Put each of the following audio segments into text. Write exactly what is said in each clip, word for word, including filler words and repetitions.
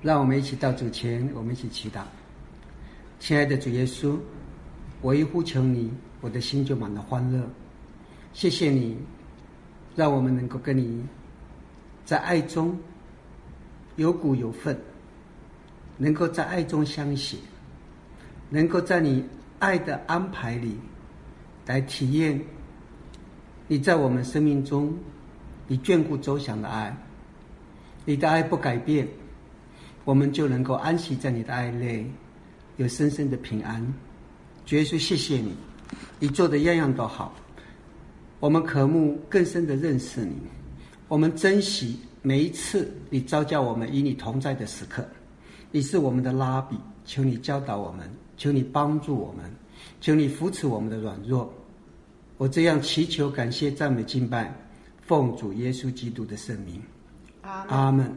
让我们一起到主前，我们一起祈祷。亲爱的主耶稣，我一呼求你，我的心就满了欢乐。谢谢你，让我们能够跟你在爱中有股有份，能够在爱中相携，能够在你爱的安排里来体验你在我们生命中你眷顾周详的爱。你的爱不改变，我们就能够安息在你的爱内，有深深的平安。主耶稣，谢谢你，你做的样样都好。我们渴慕更深的认识你，我们珍惜每一次你召叫我们与你同在的时刻。你是我们的拉比，求你教导我们，求你帮助我们，求你扶持我们的软弱。我这样祈求、感谢、赞美、敬拜，奉主耶稣基督的圣名，阿们。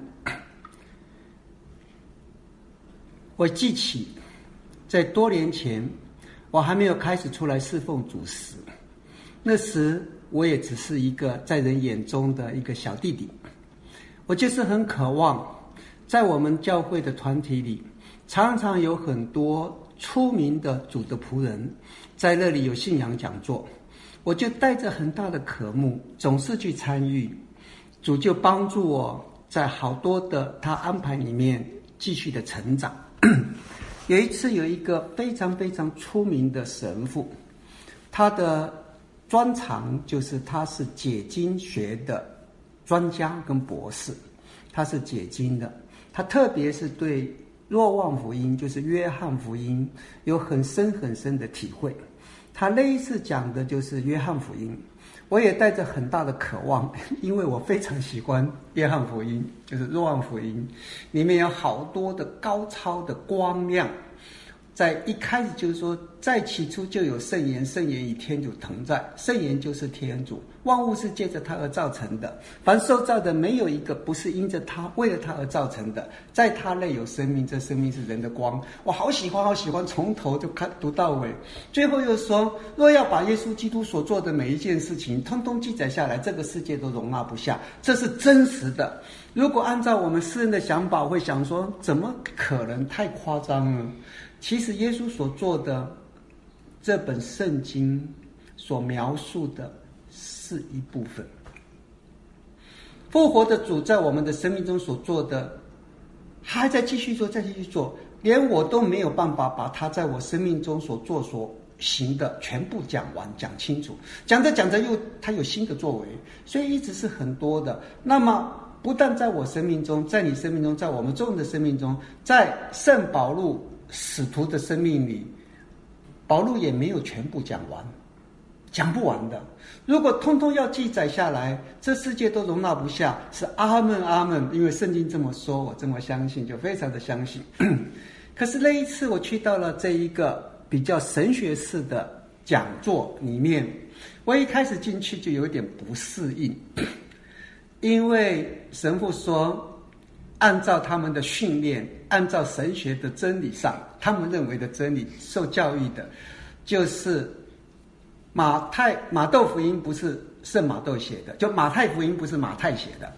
我记起在多年前，我还没有开始出来侍奉主时，那时我也只是一个在人眼中的一个小弟弟。我就是很渴望在我们教会的团体里，常常有很多出名的主的仆人在那里有信仰讲座，我就带着很大的渴慕，总是去参与。主就帮助我在好多的他安排里面继续的成长。有一次有一个非常非常出名的神父，他的专长就是他是解经学的专家跟博士，他是解经的，他特别是对若望福音，就是约翰福音有很深很深的体会。他那一次讲的就是约翰福音，我也带着很大的渴望，因为我非常喜欢约翰福音，就是若望福音，里面有好多的高超的光亮。在一开始就是说，在起初就有圣言，圣言与天主同在，圣言就是天主，万物是借着他而造成的，凡受造的没有一个不是因着他为了他而造成的，在他内有生命，这生命是人的光。我好喜欢好喜欢，从头就看读到尾。最后又说，若要把耶稣基督所做的每一件事情通通记载下来，这个世界都容纳不下，这是真实的。如果按照我们世人的想法，会想说怎么可能，太夸张了。其实耶稣所做的这本圣经所描述的是一部分，复活的主在我们的生命中所做的还在继续做，再继续做，连我都没有办法把他在我生命中所做所行的全部讲完讲清楚，讲着讲着又他有新的作为，所以一直是很多的。那么不但在我生命中，在你生命中，在我们众人的生命中，在圣保禄使徒的生命里，保禄也没有全部讲完，讲不完的。如果通通要记载下来，这世界都容纳不下，是阿们阿们，因为圣经这么说，我这么相信，就非常的相信。可是那一次我去到了这一个比较神学式的讲座里面，我一开始进去就有点不适应，因为神父说按照他们的训练，按照神学的真理上，他们认为的真理，受教育的就是马太马窦福音不是圣马窦写的，就马太福音不是马太写的，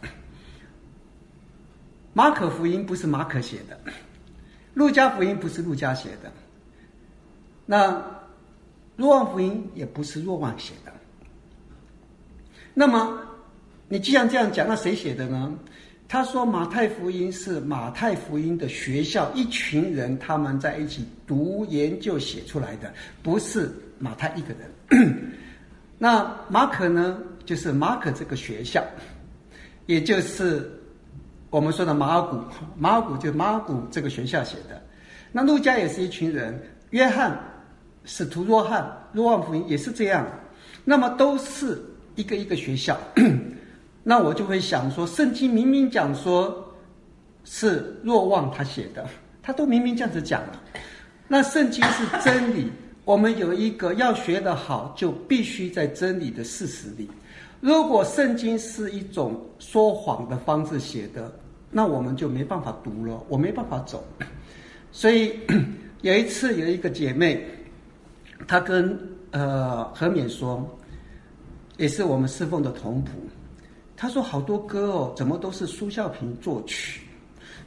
马可福音不是马可写的，路加福音不是路加写的，那若望福音也不是若望写的。那么你既然这样讲，那谁写的呢？他说马太福音是马太福音的学校一群人他们在一起读研究写出来的，不是马太一个人。那马可呢，就是马可这个学校，也就是我们说的马尔谷，马尔谷就是马尔谷这个学校写的。那路加也是一群人，约翰、使徒约翰、若望福音也是这样，那么都是一个一个学校。那我就会想说，圣经明明讲说是若望他写的，他都明明这样子讲了。那圣经是真理，我们有一个要学得好，就必须在真理的事实里。如果圣经是一种说谎的方式写的，那我们就没办法读了，我没办法走。所以有一次有一个姐妹，她跟呃何勉说，也是我们侍奉的同仆，他说好多歌哦，怎么都是苏孝平作曲？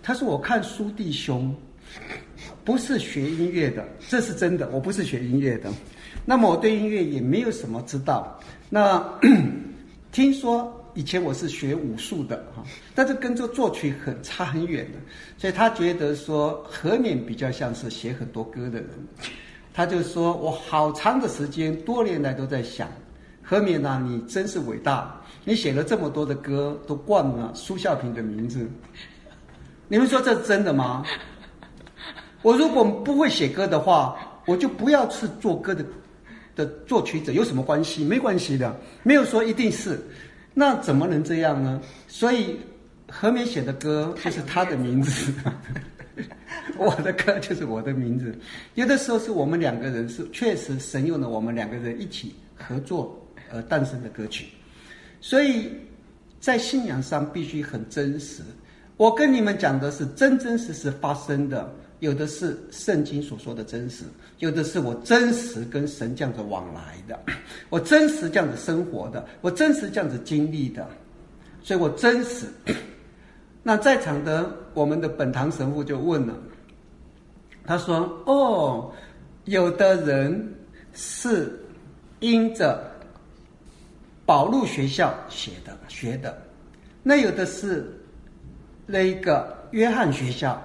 他说我看苏弟兄不是学音乐的，这是真的，我不是学音乐的。那么我对音乐也没有什么知道。那听说以前我是学武术的哈，但是跟这作曲很差很远的，所以他觉得说何勉比较像是写很多歌的人。他就说我好长的时间多年来都在想，何勉啊，你真是伟大，你写了这么多的歌都冠了苏孝平的名字。你们说这是真的吗？我如果不会写歌的话，我就不要是做歌的的作曲者，有什么关系？没关系的，没有说一定是。那怎么能这样呢？所以何勉写的歌就是他的名字，我的歌就是我的名字。有的时候是我们两个人是确实神用了我们两个人一起合作而诞生的歌曲，所以在信仰上必须很真实。我跟你们讲的是真真实实发生的，有的是圣经所说的真实，有的是我真实跟神这样子往来的，我真实这样子生活的，我真实这样子经历的，所以我真实。那在场的我们的本堂神父就问了，他说哦，有的人是因着保禄学校写的学的，那有的是那个约翰学校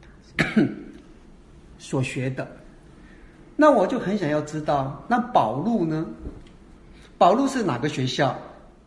所学的。那我就很想要知道，那保禄呢？保禄是哪个学校？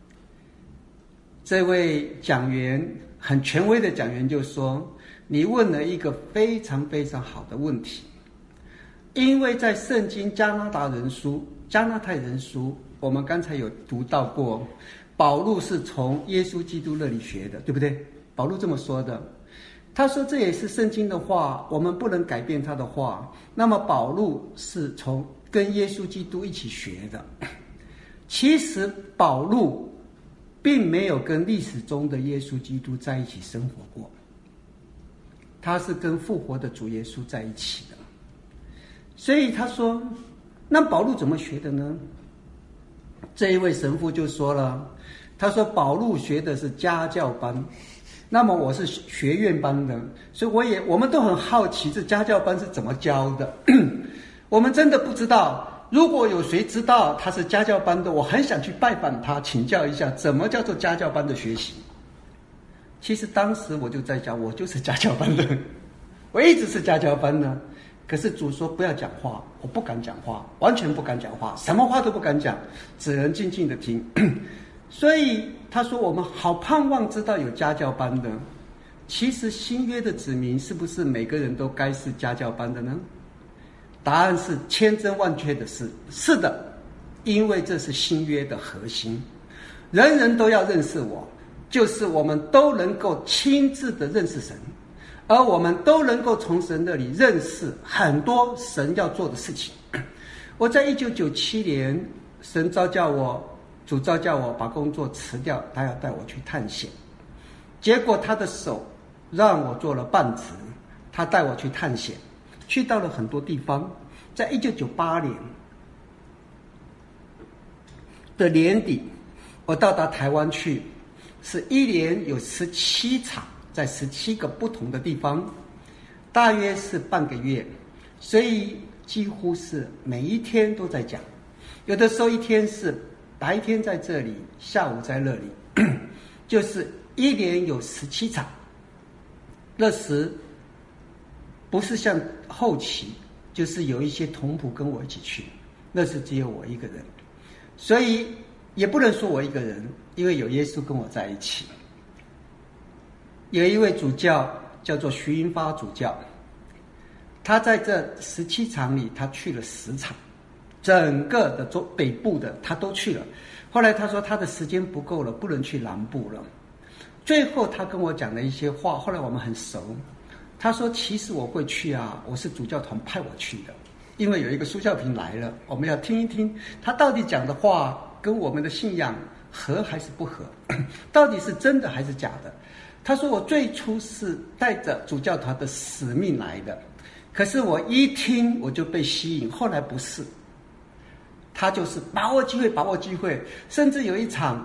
这位讲员很权威的讲员就说，你问了一个非常非常好的问题。因为在圣经加拿大人书加拿太人书，我们刚才有读到过，保禄是从耶稣基督那里学的，对不对？保禄这么说的，他说这也是圣经的话，我们不能改变他的话。那么保禄是从跟耶稣基督一起学的。其实保禄并没有跟历史中的耶稣基督在一起生活过，他是跟复活的主耶稣在一起的。所以他说，那保禄怎么学的呢？这一位神父就说了，他说保禄学的是家教班，那么我是学院班的，所以我也我们都很好奇这家教班是怎么教的。我们真的不知道，如果有谁知道他是家教班的，我很想去拜访他，请教一下怎么叫做家教班的学习。其实当时我就在讲，我就是家教班的，我一直是家教班的。可是主说不要讲话，我不敢讲话，完全不敢讲话，什么话都不敢讲，只能静静的听。所以他说我们好盼望知道有家教班的。其实新约的子民是不是每个人都该是家教班的呢？答案是千真万确的是，是的，因为这是新约的核心，人人都要认识我，就是我们都能够亲自的认识神，而我们都能够从神那里认识很多神要做的事情。我在一九九七年，神召叫我，主召叫我把工作辞掉，他要带我去探险。结果他的手让我做了半职，他带我去探险，去到了很多地方。在一九九八年的年底，我到达台湾去，是一连有十七场，在十七个不同的地方，大约是半个月，所以几乎是每一天都在讲。有的时候一天是白天在这里，下午在那里，就是一连有十七场。那时不是像后期，就是有一些同仆跟我一起去，那时只有我一个人，所以也不能说我一个人，因为有耶稣跟我在一起。有一位主教叫做徐云发主教，他在这十七场里，他去了十场，整个的中北部的他都去了。后来他说他的时间不够了，不能去南部了。最后他跟我讲了一些话，后来我们很熟。他说其实我会去啊，我是主教团派我去的，因为有一个苏孝平来了，我们要听一听他到底讲的话跟我们的信仰合还是不合，到底是真的还是假的。他说我最初是带着主教团的使命来的，可是我一听我就被吸引，后来不是，他就是把握机会把握机会。甚至有一场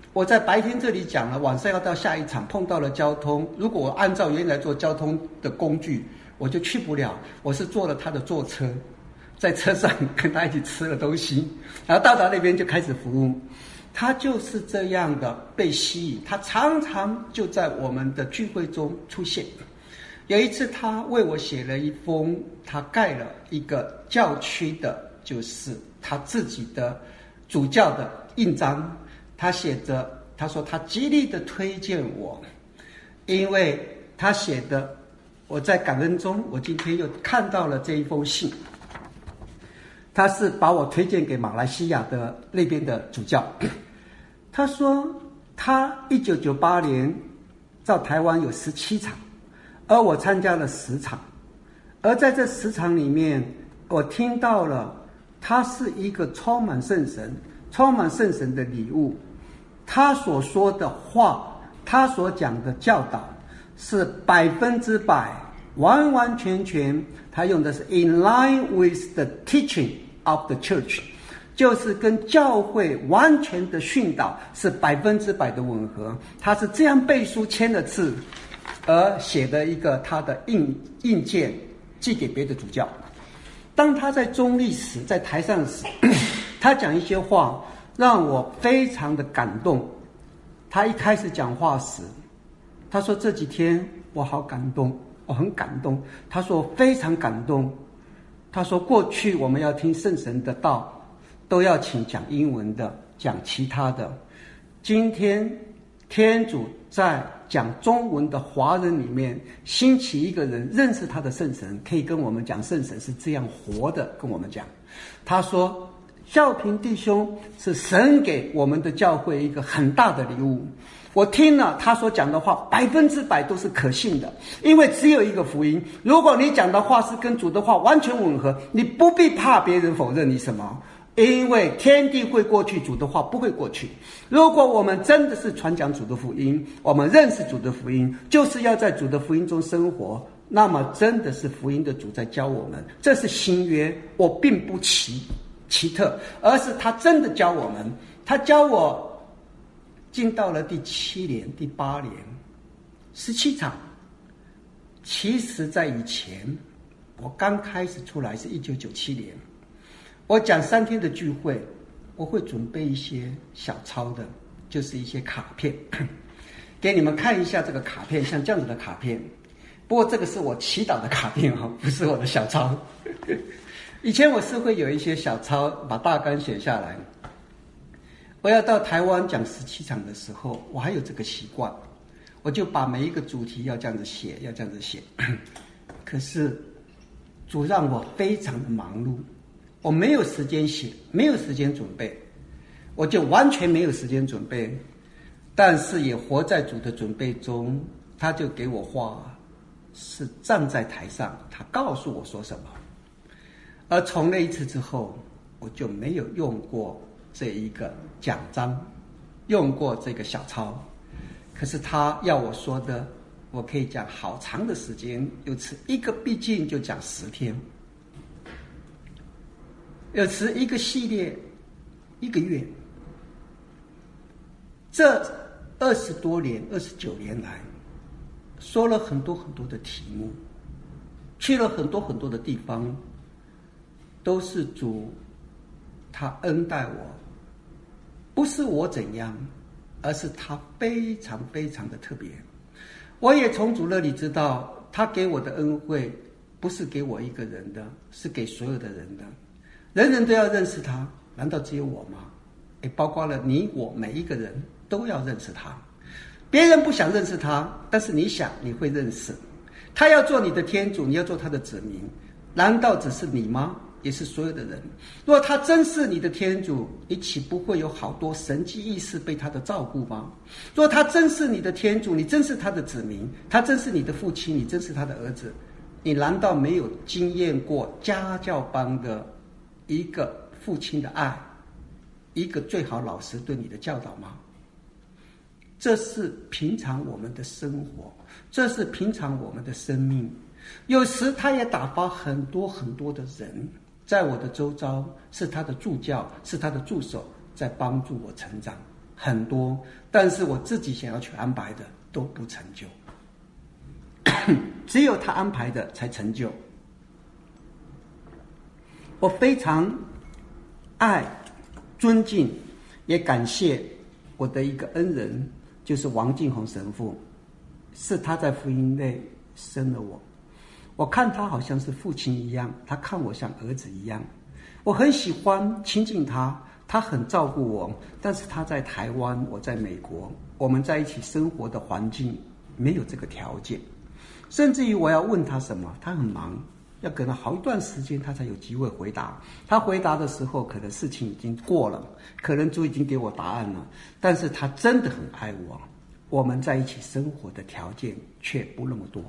我在白天这里讲了，晚上要到下一场，碰到了交通，如果我按照原来做交通的工具，我就去不了。我是坐了他的座车，在车上跟他一起吃了东西，然后到达那边就开始服务。他就是这样的被吸引，他常常就在我们的聚会中出现。有一次他为我写了一封，他盖了一个教区的，就是他自己的主教的印章，他写着，他说他极力的推荐我，因为他写的，我在感恩中，我今天又看到了这一封信，他是把我推荐给马来西亚的那边的主教。他说他一九九八年到台湾有十七场，而我参加了十场，而在这十场里面，我听到了他是一个充满圣神充满圣神的礼物，他所说的话，他所讲的教导是百分之百完完全全，他用的是 in line with the teaching of the church， 就是跟教会完全的训导是百分之百的吻合。他是这样背书签了字，而写的一个他的印印件寄给别的主教。当他在中历时在台上时，他讲一些话让我非常的感动。他一开始讲话时，他说这几天我好感动，我很感动。他说我非常感动。他说过去我们要听圣神的道，都要请讲英文的，讲其他的。今天天主在讲中文的华人里面兴起一个人，认识他的圣神，可以跟我们讲圣神是这样活的，跟我们讲。他说孝平弟兄是神给我们的教会一个很大的礼物。我听了他所讲的话，百分之百都是可信的，因为只有一个福音。如果你讲的话是跟主的话完全吻合，你不必怕别人否认你什么，因为天地会过去，主的话不会过去。如果我们真的是传讲主的福音，我们认识主的福音，就是要在主的福音中生活，那么真的是福音的主在教我们。这是新约，我并不奇奇特，而是他真的教我们。他教我进到了第七年第八年十七场。其实在以前我刚开始出来是一九九七年，我讲三天的聚会，我会准备一些小抄的，就是一些卡片，给你们看一下这个卡片，像这样子的卡片。不过这个是我祈祷的卡片哈，不是我的小抄。以前我是会有一些小抄，把大纲写下来。我要到台湾讲十七场的时候，我还有这个习惯，我就把每一个主题要这样子写，要这样子写。可是主让我非常的忙碌，我没有时间写，没有时间准备，我就完全没有时间准备。但是也活在主的准备中，他就给我话，是站在台上，他告诉我说什么。而从那一次之后，我就没有用过这一个奖章，用过这个小抄。可是他要我说的，我可以讲好长的时间，有次一个毕竟就讲十天，有次一个系列一个月。这二十多年二十九年来，说了很多很多的题目，去了很多很多的地方，都是主他恩待我，不是我怎样，而是他非常非常的特别。我也从主那里知道，他给我的恩惠不是给我一个人的，是给所有的人的。人人都要认识他，难道只有我吗？也包括了你我，每一个人都要认识他。别人不想认识他，但是你想，你会认识。他要做你的天主，你要做他的子民，难道只是你吗？也是所有的人。若他真是你的天主，你岂不会有好多神迹异事被他的照顾吗？若他真是你的天主，你真是他的子民，他真是你的父亲，你真是他的儿子，你难道没有经验过家教般的一个父亲的爱，一个最好老师对你的教导吗？这是平常我们的生活，这是平常我们的生命。有时他也打发很多很多的人在我的周遭，是他的助教，是他的助手，在帮助我成长。 很多，但是我自己想要去安排的都不成就，只有他安排的才成就。我非常爱、尊敬，也感谢我的一个恩人，就是王敬宏神父，是他在福音内生了我。我看他好像是父亲一样，他看我像儿子一样。我很喜欢亲近他，他很照顾我，但是他在台湾，我在美国，我们在一起生活的环境没有这个条件，甚至于我要问他什么，他很忙，要可能好一段时间他才有机会回答。他回答的时候，可能事情已经过了，可能主已经给我答案了，但是他真的很爱我，我们在一起生活的条件却不那么多。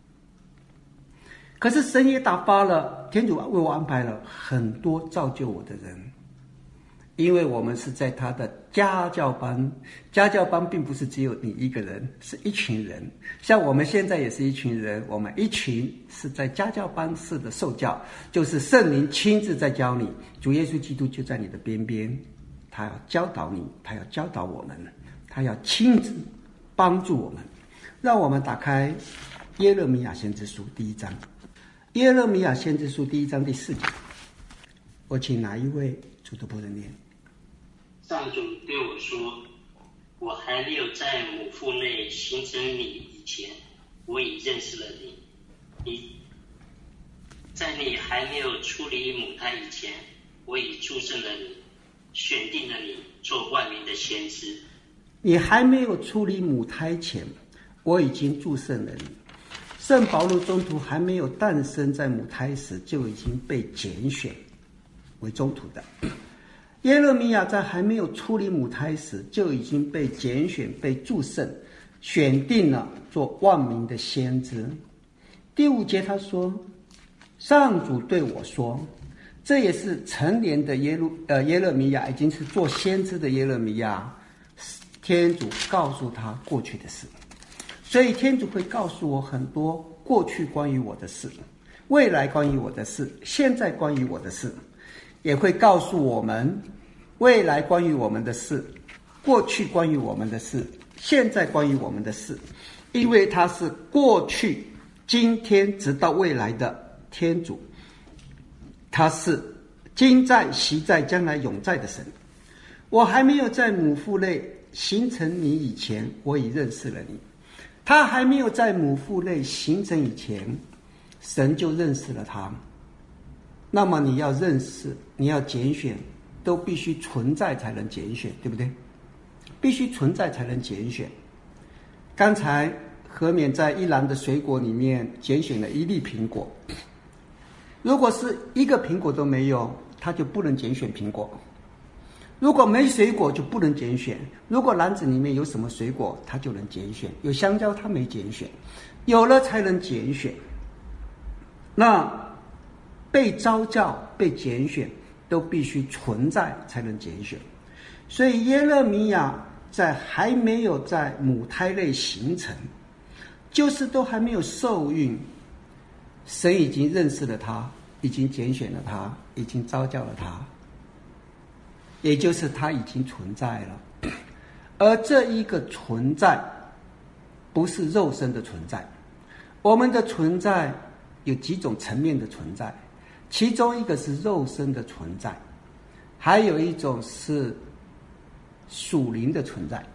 可是神也打发了，天主为我安排了很多造就我的人，因为我们是在他的家教班，家教班并不是只有你一个人，是一群人。像我们现在也是一群人，我们一群是在家教班式的受教，就是圣灵亲自在教你，主耶稣基督就在你的边边，他要教导你，他要教导我们，他要亲自帮助我们。让我们打开耶勒米亚先知书第一章，耶勒米亚先知书第一章第四节，我请哪一位主的仆人念？ 上主对我说，我还没有在母腹内形成你以前，我已认识了你。你在你还没有出离母胎以前，我已祝圣了你，选定了你做万民的先知。 你还没有出离母胎前，我已经祝圣了你。圣保禄宗徒还没有诞生在母胎时，就已经被拣选为宗徒的。耶勒米亚在还没有出离母胎时，就已经被拣选、被祝圣，选定了做万民的先知。第五节他说，上主对我说，这也是成年的耶路呃耶勒米亚，已经是做先知的耶勒米亚，天主告诉他过去的事。所以天主会告诉我很多过去关于我的事，未来关于我的事，现在关于我的事，也会告诉我们未来关于我们的事，过去关于我们的事，现在关于我们的事，因为他是过去、今天直到未来的天主，他是今在、昔在、将来永在的神。我还没有在母腹内形成你以前，我已认识了你。他还没有在母腹内形成以前，神就认识了他。那么你要认识，你要拣选，都必须存在才能拣选，对不对？必须存在才能拣选。刚才何勉在一篮的水果里面拣选了一粒苹果，如果是一个苹果都没有，他就不能拣选苹果。如果没水果就不能拣选，如果篮子里面有什么水果，他就能拣选。有香蕉他没拣选，有了才能拣选。那被召叫、被拣选都必须存在才能拣选。所以耶勒米亚在还没有在母胎内形成，就是都还没有受孕，神已经认识了他，已经拣选了他，已经召叫了他，也就是他已经存在了。而这一个存在不是肉身的存在，我们的存在有几种层面的存在，其中一个是肉身的存在，还有一种是属灵的存在，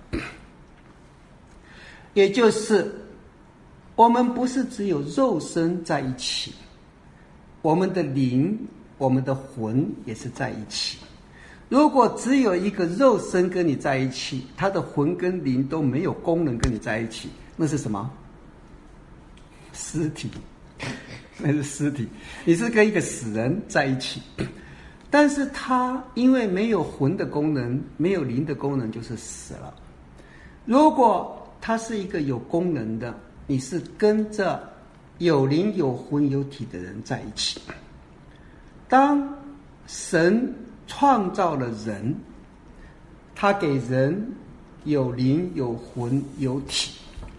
也就是我们不是只有肉身在一起，我们的灵、我们的魂也是在一起。如果只有一个肉身跟你在一起，他的魂跟灵都没有功能跟你在一起，那是什么？尸体，那是尸体。你是跟一个死人在一起，但是他因为没有魂的功能，没有灵的功能，就是死了。如果他是一个有功能的，你是跟着有灵、有魂、有体的人在一起。当神创造了人，他给人有灵、有魂、有体。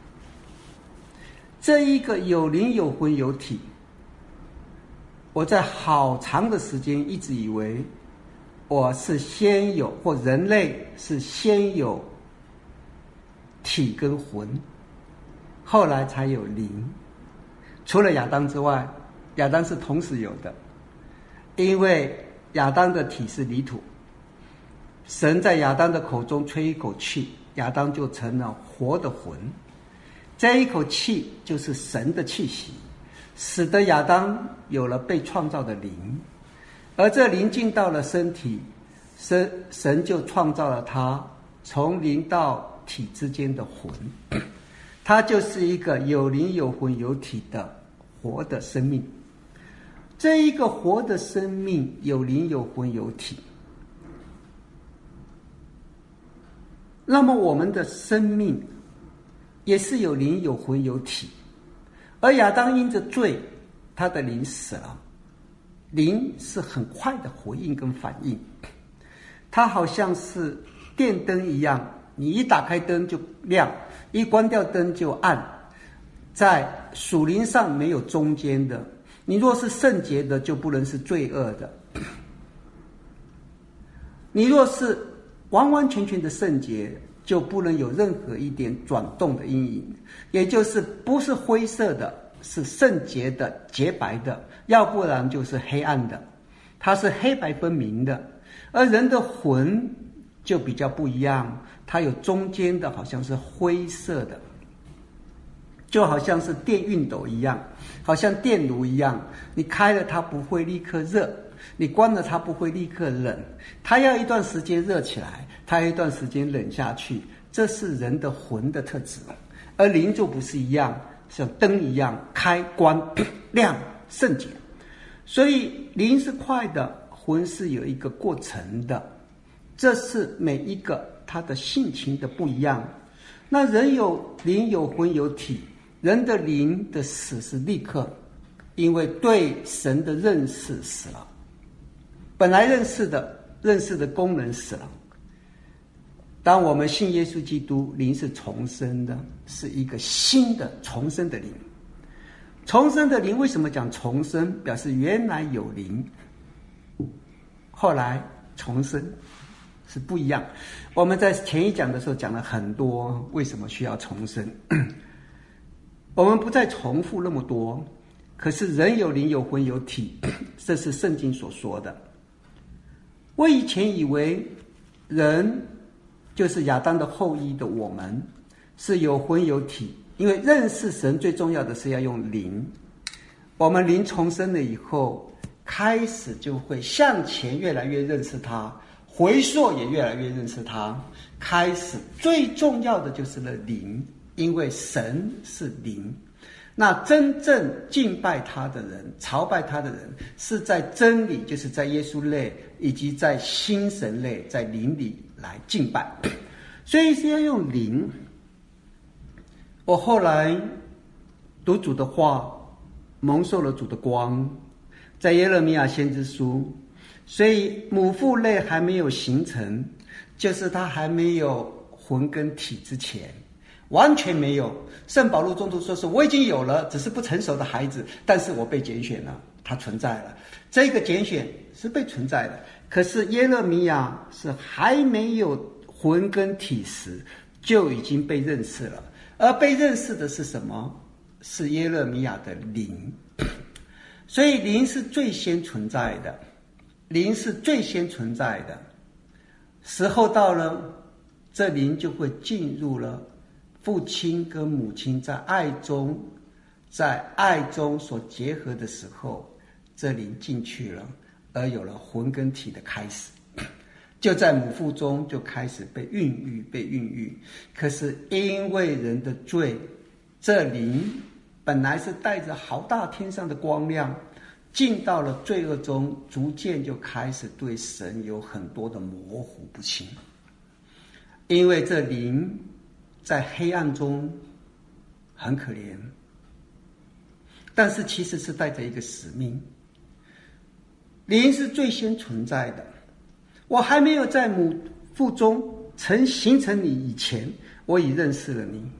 这一个有灵、有魂、有体，我在好长的时间一直以为我是先有，或人类是先有体跟魂，后来才有灵。除了亚当之外，亚当是同时有的，因为亚当的体是泥土，神在亚当的口中吹一口气，亚当就成了活的魂。这一口气就是神的气息，使得亚当有了被创造的灵，而这灵进到了身体，神神就创造了他从灵到体之间的魂，它就是一个有灵有魂有体的活的生命。这一个活的生命有灵有魂有体，那么我们的生命也是有灵有魂有体。而亚当因着罪，他的灵死了，灵是很快的回应跟反应，它好像是电灯一样，你一打开灯就亮，一关掉灯就暗，在属灵上没有中间的。你若是圣洁的，就不能是罪恶的；你若是完完全全的圣洁，就不能有任何一点转动的阴影，也就是不是灰色的，是圣洁的、洁白的，要不然就是黑暗的，它是黑白分明的。而人的魂就比较不一样，它有中间的，好像是灰色的，就好像是电熨斗一样，好像电炉一样，你开了它不会立刻热，你关了它不会立刻冷，它要一段时间热起来，它要一段时间冷下去，这是人的魂的特质。而灵就不是一样，像灯一样开关亮圣洁。所以灵是快的，魂是有一个过程的，这是每一个他的性情的不一样。那人有灵有魂有体，人的灵的死是立刻，因为对神的认识死了，本来认识的认识的功能死了。当我们信耶稣基督，灵是重生的，是一个新的重生的灵。重生的灵为什么讲重生？表示原来有灵，后来重生是不一样。我们在前一讲的时候讲了很多为什么需要重生，我们不再重复那么多。可是人有灵有魂有体，这是圣经所说的。我以前以为人就是亚当的后裔的我们是有魂有体，因为认识神最重要的是要用灵。我们灵重生了以后，开始就会向前越来越认识他，回溯也越来越认识他。开始最重要的就是了灵，因为神是灵。那真正敬拜他的人，朝拜他的人，是在真理，就是在耶稣内，以及在心神内，在灵里来敬拜。所以是要用灵。我后来读主的话，蒙受了主的光，在耶勒米亚先知书，所以母腹内还没有形成，就是他还没有魂跟体之前，完全没有。圣保禄中途说是我已经有了，只是不成熟的孩子，但是我被拣选了，他存在了。这个拣选是被存在的，可是耶勒米亚是还没有魂跟体时就已经被认识了。而被认识的是什么？是耶勒米亚的灵。所以灵是最先存在的，灵是最先存在的。时候到了，这灵就会进入了父亲跟母亲在爱中，在爱中所结合的时候，这灵进去了，而有了魂跟体的开始。就在母腹中就开始被孕育，被孕育。可是因为人的罪，这灵本来是带着好大天上的光亮，进到了罪恶中，逐渐就开始对神有很多的模糊不清。因为这灵在黑暗中很可怜，但是其实是带着一个使命。灵是最先存在的，我还没有在母腹中曾形成你以前，我已认识了你。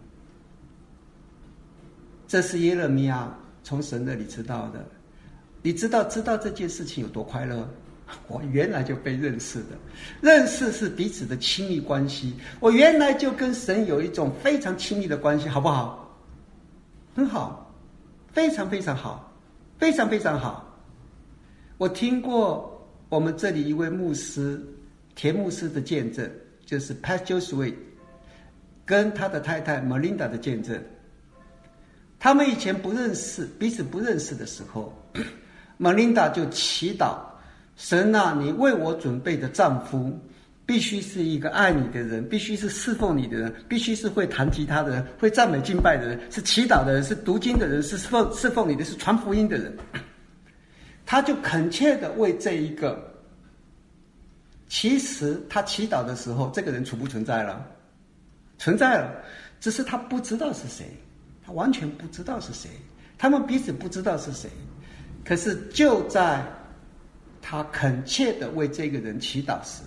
这是耶勒米亚从神那里知道的。你知道知道这件事情有多快乐？ 我原来就被认识的，认识是彼此的亲密关系。我原来就跟神有一种非常亲密的关系，好不好？很好，非常非常好，非常非常好。我听过我们这里一位牧师田牧师的见证，就是 Pastor Sweet 跟他的太太 Melinda 的见证。他们以前不认识，彼此不认识的时候，Melinda 就祈祷神啊，你为我准备的丈夫必须是一个爱你的人，必须是侍奉你的人，必须是会弹吉他的人，会赞美敬拜的人，是祈祷的人，是读经的人，是侍奉侍奉你的，是传福音的人。他就恳切的为这一个，其实他祈祷的时候，这个人存不存在了？存在了，只是他不知道是谁，他完全不知道是谁，他们彼此不知道是谁。可是就在他恳切的为这个人祈祷时，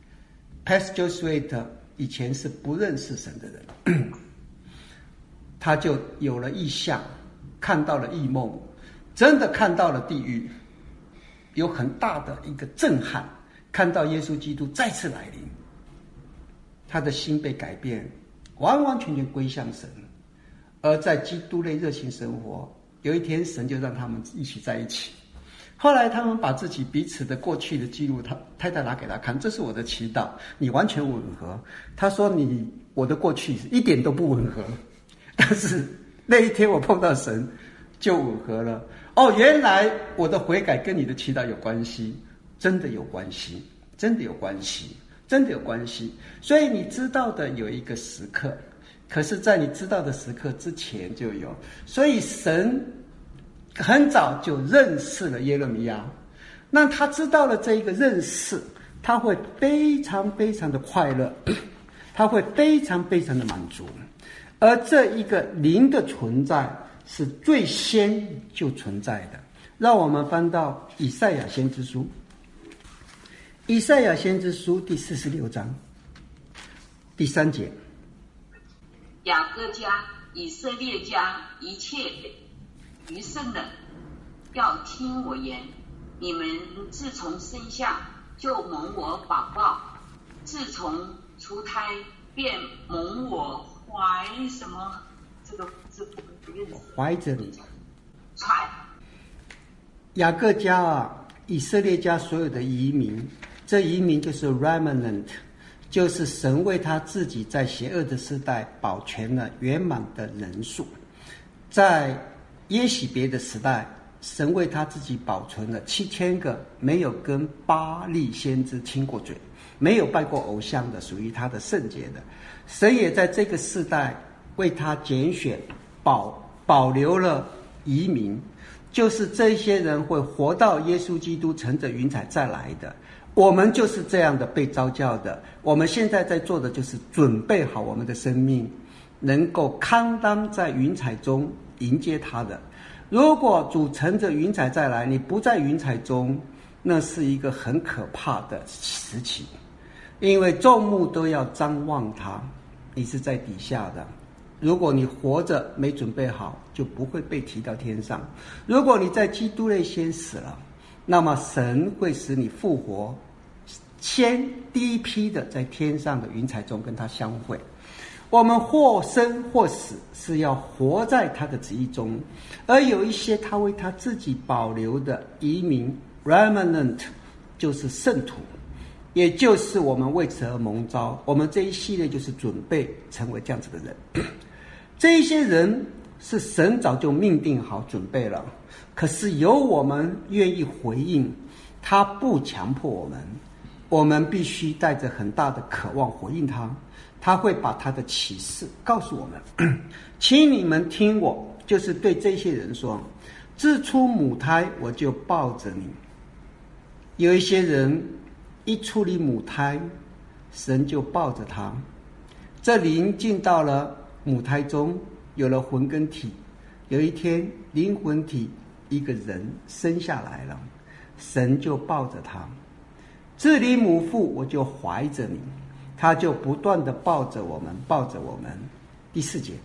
Pastor Sweet 以前是不认识神的人，他就有了异象，看到了异梦，真的看到了地狱，有很大的一个震撼，看到耶稣基督再次来临，他的心被改变，完完全全归向神，而在基督内热心生活。有一天神就让他们一起在一起，后来他们把自己彼此的过去的记录，他太太拿给他看，这是我的祈祷，你完全吻合。他说你我的过去一点都不吻合，但是那一天我碰到神就吻合了。哦，原来我的悔改跟你的祈祷有关系，真的有关系，真的有关系，真的有关系。所以你知道的有一个时刻，可是在你知道的时刻之前就有。所以神很早就认识了耶勒米亚，那他知道了这一个认识，他会非常非常的快乐，他会非常非常的满足。而这一个灵的存在是最先就存在的。让我们翻到以赛亚先知书，以赛亚先知书第四十六章第三节， 雅各家、以色列家一切余剩的，要听我言。你们自从生下就蒙我保抱，自从出胎便蒙我怀什么？这个字不认识。 怀着你。 怀。 雅各家啊，以色列家所有的移民，这移民就是 remnant， 就是神为他自己在邪恶的时代保全了圆满的人数。在耶洗别的时代，神为他自己保存了七千个没有跟巴力先知亲过嘴，没有拜过偶像的，属于他的圣洁的。神也在这个世代为他拣选保保留了移民，就是这些人会活到耶稣基督乘着云彩再来的。我们就是这样的被召叫的。我们现在在做的就是准备好我们的生命，能够堪当在云彩中迎接他的。如果主乘着云彩再来，你不在云彩中，那是一个很可怕的时期，因为众目都要张望他，你是在底下的。如果你活着没准备好，就不会被提到天上。如果你在基督内先死了，那么神会使你复活，先第一批的在天上的云彩中跟他相会。我们或生或死，是要活在他的旨意中。而有一些他为他自己保留的移民 remnant， 就是圣徒，也就是我们为此而蒙召。我们这一系列就是准备成为这样子的人。这一些人是神早就命定好准备了，可是由我们愿意回应，他不强迫我们，我们必须带着很大的渴望回应他。他会把他的启示告诉我们，请你们听我，就是对这些人说，自出母胎我就抱着你。有一些人一出离母胎，神就抱着他，这灵进到了母胎中，有了魂跟体。有一天灵魂体一个人生下来了，神就抱着他。自离母腹我就怀着你，他就不断的抱着我们，抱着我们。第四节，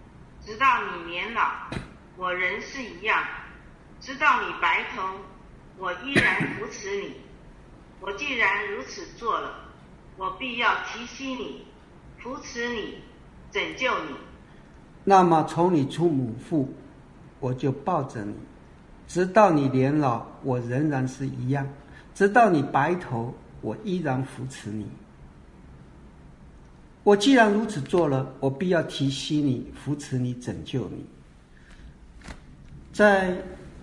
直到你年老，我仍是一样；直到你白头， 我依然扶持你。我既然如此做了，我必要提携你，扶持你，拯救你。 那么从你出母腹，我就抱着你，直到你年老，我仍然是一样；直到你白头，我依然扶持你。我既然如此做了，我必要提携你，扶持你，拯救你。在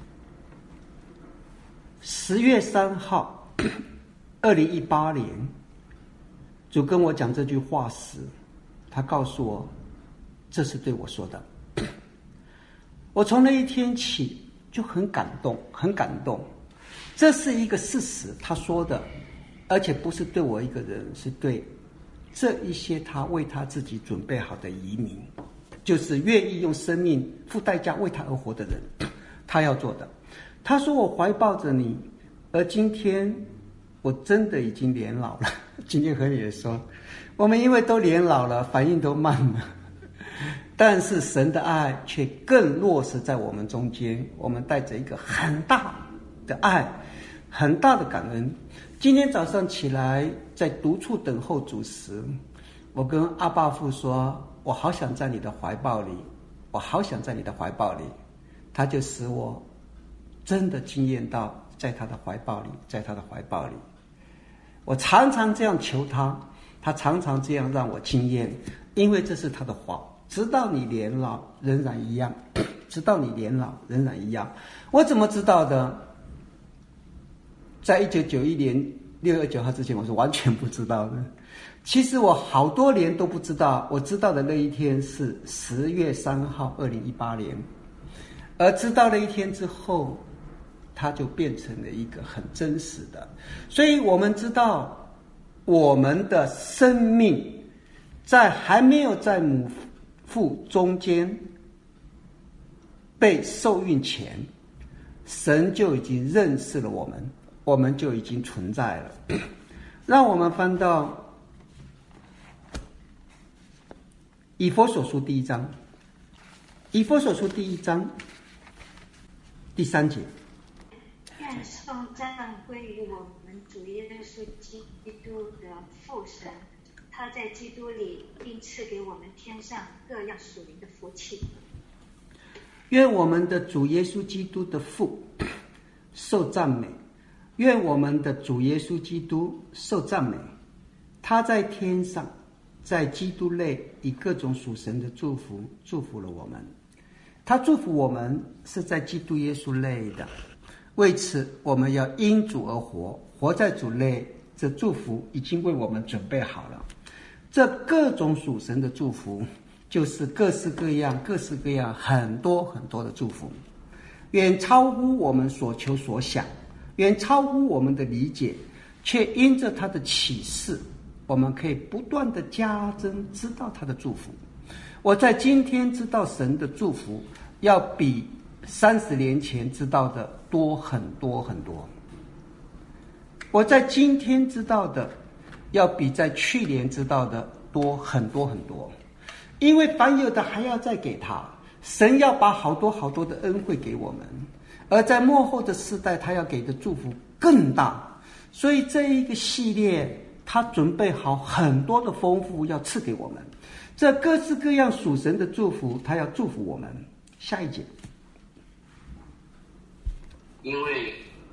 十月三号，二零一八年，主跟我讲这句话时，他告诉我，这是对我说的。我从那一天起就很感动，很感动。这是一个事实，他说的，而且不是对我一个人，是对这一些他为他自己准备好的移民，就是愿意用生命付代价为他而活的人，他要做的。他说，我怀抱着你，而今天我真的已经年老了。今天和你也说，我们因为都年老了，反应都慢了，但是神的爱却更落实在我们中间。我们带着一个很大的爱，很大的感恩。今天早上起来，在独处等候主时，我跟阿爸父说，我好想在你的怀抱里，我好想在你的怀抱里。他就使我真的经验到在他的怀抱里，在他的怀抱里。我常常这样求他，他常常这样让我经验，因为这是他的话，直到你年老仍然一样，直到你年老仍然一样。我怎么知道的？在一九九一年六月九号之前，我是完全不知道的。其实我好多年都不知道，我知道的那一天是十月三号，二零一八年。而知道了一天之后，它就变成了一个很真实的。所以我们知道，我们的生命在还没有在母腹中间被受孕前，神就已经认识了我们，我们就已经存在了。让我们翻到以弗所书第一章，以弗所书第一章第三节。 愿颂赞归于我们主耶稣基督的父神，他在基督里并赐给我们天上各样属灵的福气。 愿我们的主耶稣基督的父受赞美，愿我们的主耶稣基督受赞美。他在天上，在基督内以各种属神的祝福祝福了我们。他祝福我们是在基督耶稣内的，为此我们要因主而活，活在主内，这祝福已经为我们准备好了。这各种属神的祝福，就是各式各样各式各样很多很多的祝福，远超乎我们所求所想，远超乎我们的理解，却因着他的启示，我们可以不断的加增知道他的祝福。我在今天知道神的祝福，要比三十年前知道的多很多很多。我在今天知道的，要比在去年知道的多很多很多。因为凡有的还要再给他，神要把好多好多的恩惠给我们，而在末后的世代，他要给的祝福更大。所以这一个系列，他准备好很多的丰富要赐给我们。这各式各样属神的祝福，他要祝福我们。下一节。 因为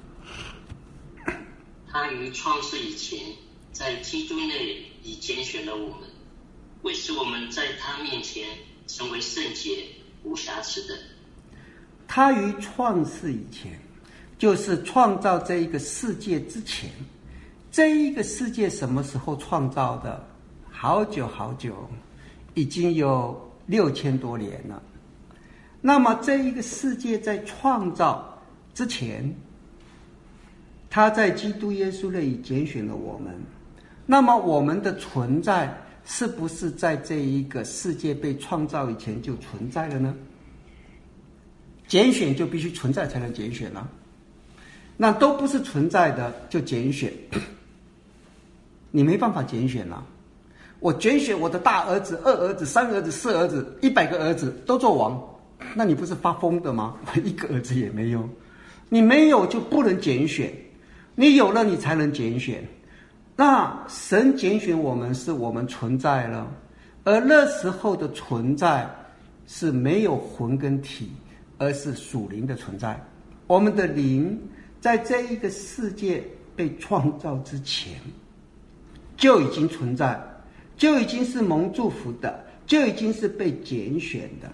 他于创世以前，在基督内已拣选了我们，为使我们在他面前成为圣洁无瑕疵的。 他于创世以前，就是创造这一个世界之前。这一个世界什么时候创造的？好久好久，已经有六千多年了。那么这一个世界在创造之前，他在基督耶稣内已拣选了我们。那么我们的存在是不是在这一个世界被创造以前就存在了呢？拣选就必须存在才能拣选了，那都不是存在的就拣选，你没办法拣选了。我拣选我的大儿子、二儿子、三儿子、四儿子、一百个儿子都做王，那你不是发疯的吗？我一个儿子也没有， 你没有就不能拣选，你有了你才能拣选。那神拣选我们是我们存在了，而那时候的存在是没有魂跟体，而是属灵的存在。我们的灵在这一个世界被创造之前就已经存在，就已经是蒙祝福的，就已经是被拣选的。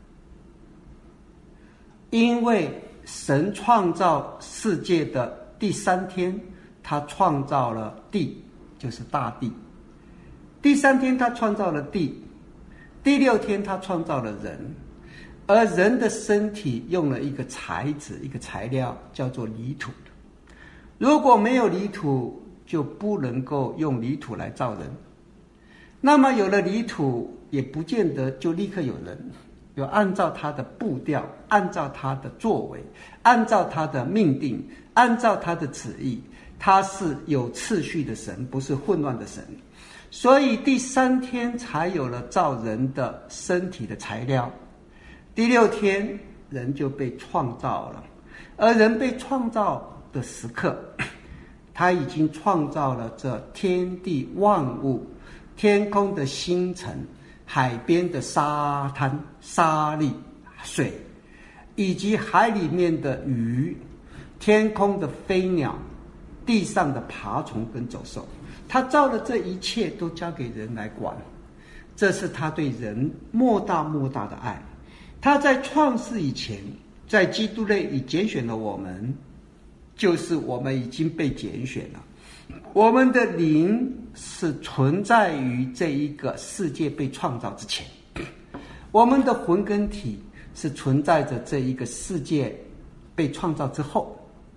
因为神创造世界的第三天，他创造了地，就是大地。第三天他创造了地，第六天他创造了人，而人的身体用了一个材质，一个材料叫做泥土。如果没有泥土，就不能够用泥土来造人。那么有了泥土，也不见得就立刻有人。有按照他的步调，按照他的作为，按照他的命定，按照他的旨意，他是有次序的神，不是混乱的神。所以第三天才有了造人的身体的材料，第六天人就被创造了。而人被创造的时刻，他已经创造了这天地万物，天空的星辰，海边的沙滩、沙粒、水，以及海里面的鱼，天空的飞鸟，地上的爬虫跟走兽。他造的这一切都交给人来管，这是他对人莫大莫大的爱。他在创世以前，在基督内已拣选了我们，就是我们已经被拣选了。我们的灵是存在于这一个世界被创造之前，我们的魂跟体是存在着这一个世界被创造之后，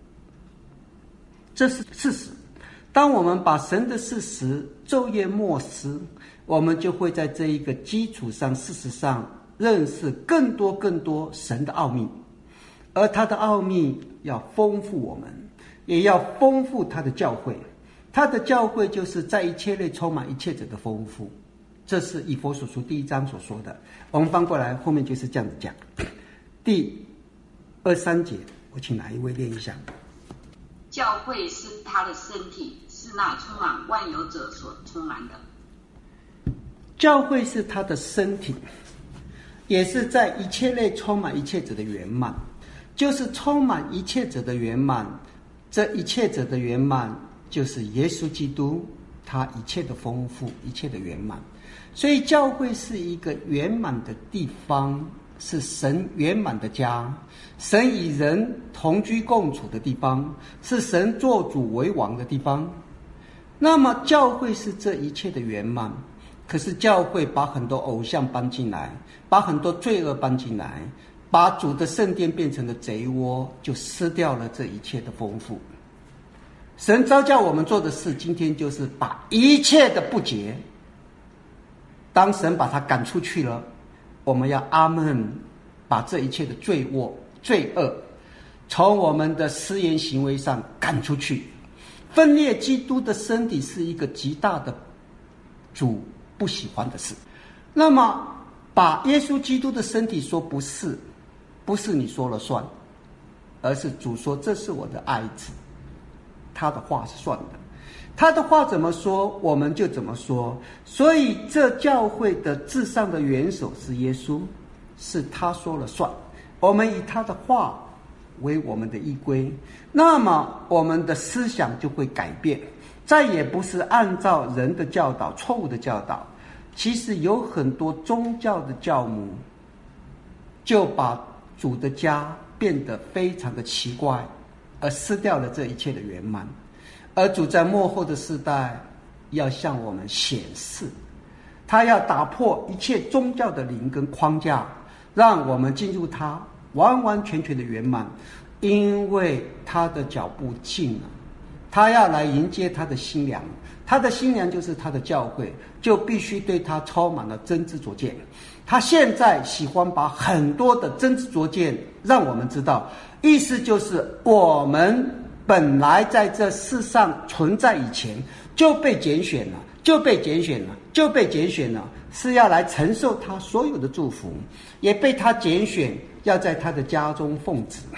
这是事实。当我们把神的事实昼夜默思，我们就会在这一个基础上，事实上认识更多更多神的奥秘，而他的奥秘要丰富我们，也要丰富他的教会。他的教会就是在一切内充满一切者的丰富，这是以弗所书第一章所说的。我们翻过来，后面就是这样子讲。第二三节，我请哪一位念一下？ 教会是他的身体，是那充满万有者所充满的。 教会是他的身体，也是在一切内充满一切者的圆满，就是充满一切者的圆满。这一切者的圆满就是耶稣基督，他一切的丰富，一切的圆满。所以教会是一个圆满的地方，是神圆满的家，神与人同居共处的地方，是神做主为王的地方。那么教会是这一切的圆满，可是教会把很多偶像搬进来，把很多罪恶搬进来，把主的圣殿变成了贼窝，就失掉了这一切的丰富。神召叫我们做的事，今天就是把一切的不洁，当神把它赶出去了，我们要阿们，把这一切的罪恶、罪恶从我们的私言行为上赶出去。分裂基督的身体是一个极大的主不喜欢的事。那么把耶稣基督的身体说不是，不是你说了算，而是主说这是我的爱子，他的话是算的，他的话怎么说我们就怎么说。所以这教会的至上的元首是耶稣，是他说了算，我们以他的话为我们的依归，那么我们的思想就会改变，再也不是按照人的教导，错误的教导。其实有很多宗教的教母就把主的家变得非常的奇怪，而失掉了这一切的圆满。而主在末后的世代要向我们显示，他要打破一切宗教的灵跟框架，让我们进入他完完全全的圆满。因为他的脚步近了，他要来迎接他的新娘，他的新娘就是他的教会，就必须对他充满了真知灼见。他现在喜欢把很多的真知灼见让我们知道，意思就是我们本来在这世上存在以前就被拣选了，就被拣选了，就被拣选了，是要来承受他所有的祝福，也被他拣选要在他的家中奉旨。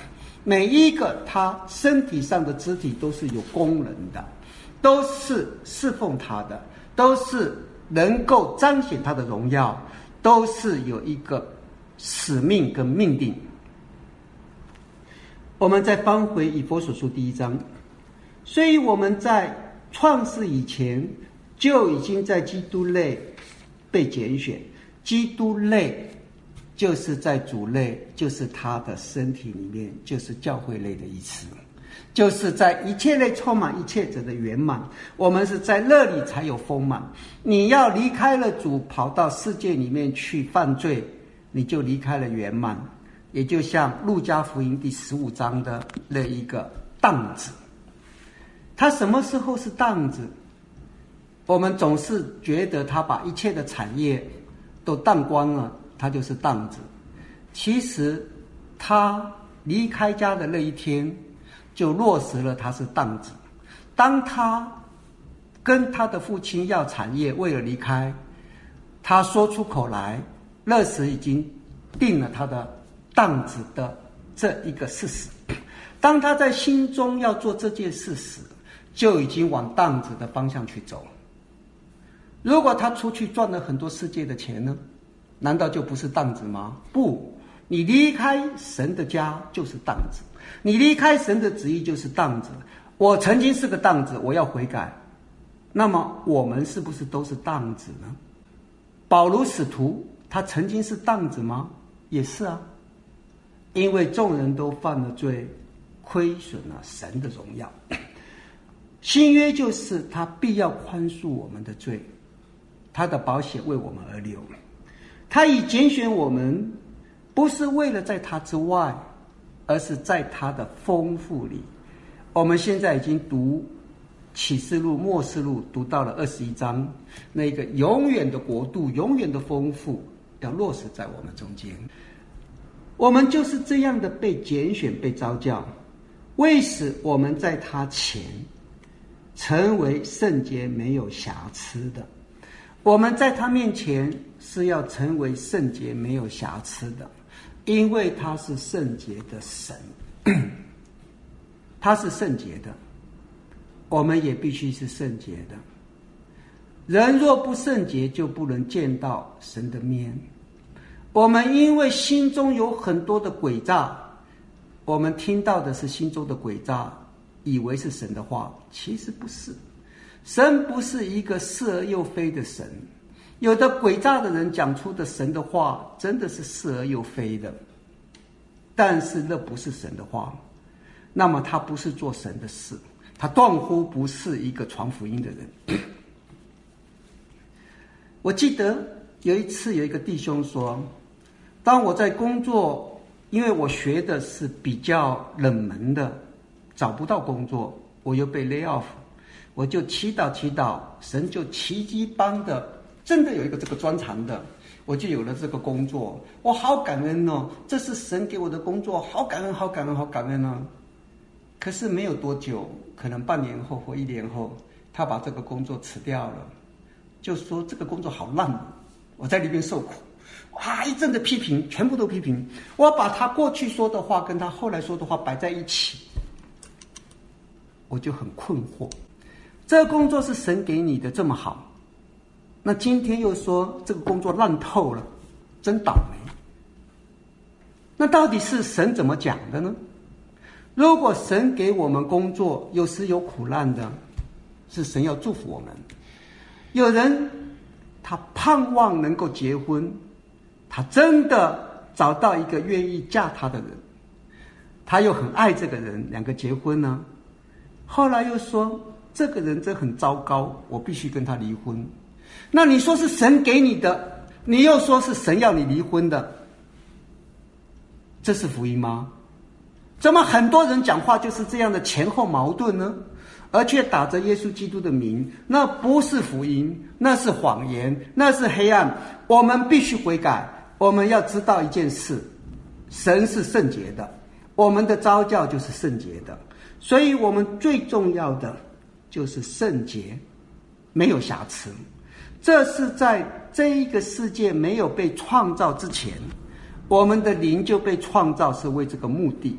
每一个他身体上的肢体都是有功能的，都是侍奉他的，都是能够彰显他的荣耀，都是有一个使命跟命定。我们再翻回以弗所书第一章，所以我们在创世以前就已经在基督内被拣选，基督内就是在主内，就是他的身体里面，就是教会内的意思，就是在一切内充满一切者的圆满。我们是在那里才有丰满。你要离开了主，跑到世界里面去犯罪，你就离开了圆满。也就像路加福音第十五章的那一个荡子，他什么时候是荡子？我们总是觉得他把一切的产业都荡光了，他就是荡子。其实他离开家的那一天就落实了他是荡子。当他跟他的父亲要产业，为了离开，他说出口来，那时已经定了他的荡子的这一个事实。当他在心中要做这件事时，就已经往荡子的方向去走了。如果他出去赚了很多世界的钱呢，难道就不是荡子吗？不，你离开神的家就是荡子，你离开神的旨意就是荡子。我曾经是个荡子，我要悔改。那么我们是不是都是荡子呢？保罗使徒他曾经是荡子吗？也是啊，因为众人都犯了罪，亏损了神的荣耀。新约就是他必要宽恕我们的罪，他的宝血为我们而流。他已拣选我们，不是为了在他之外，而是在他的丰富里。我们现在已经读启示录、默示录，读到了二十一章，那个永远的国度、永远的丰富要落实在我们中间。我们就是这样的被拣选、被召叫，为使我们在他前成为圣洁没有瑕疵的。我们在他面前是要成为圣洁没有瑕疵的，因为他是圣洁的神，他是圣洁的，我们也必须是圣洁的。人若不圣洁，就不能见到神的面。我们因为心中有很多的诡诈，我们听到的是心中的诡诈，以为是神的话，其实不是。神不是一个似而又非的神，有的诡诈的人讲出的神的话真的是似而又非的，但是那不是神的话，那么他不是做神的事，他断乎不是一个传福音的人。我记得有一次有一个弟兄说，当我在工作，因为我学的是比较冷门的，找不到工作，我又被 lay off，我就祈祷祈祷，神就奇迹般的，真的有一个这个专长的，我就有了这个工作，我好感恩哦，这是神给我的工作，好感恩好感恩好感恩哦。可是没有多久，可能半年后或一年后，他把这个工作辞掉了，就说这个工作好烂，我在里面受苦，哇，一阵的批评，全部都批评。我把他过去说的话跟他后来说的话摆在一起，我就很困惑。这个工作是神给你的这么好，那今天又说这个工作烂透了，真倒霉。那到底是神怎么讲的呢？如果神给我们工作，有时有苦难的，是神要祝福我们。有人他盼望能够结婚，他真的找到一个愿意嫁他的人，他又很爱这个人，两个结婚呢，后来又说这个人真很糟糕，我必须跟他离婚。那你说是神给你的，你又说是神要你离婚的，这是福音吗？怎么很多人讲话就是这样的前后矛盾呢？而却打着耶稣基督的名，那不是福音，那是谎言，那是黑暗。我们必须悔改。我们要知道一件事，神是圣洁的，我们的召叫就是圣洁的，所以我们最重要的就是圣洁，没有瑕疵。这是在这一个世界没有被创造之前，我们的灵就被创造是为这个目的。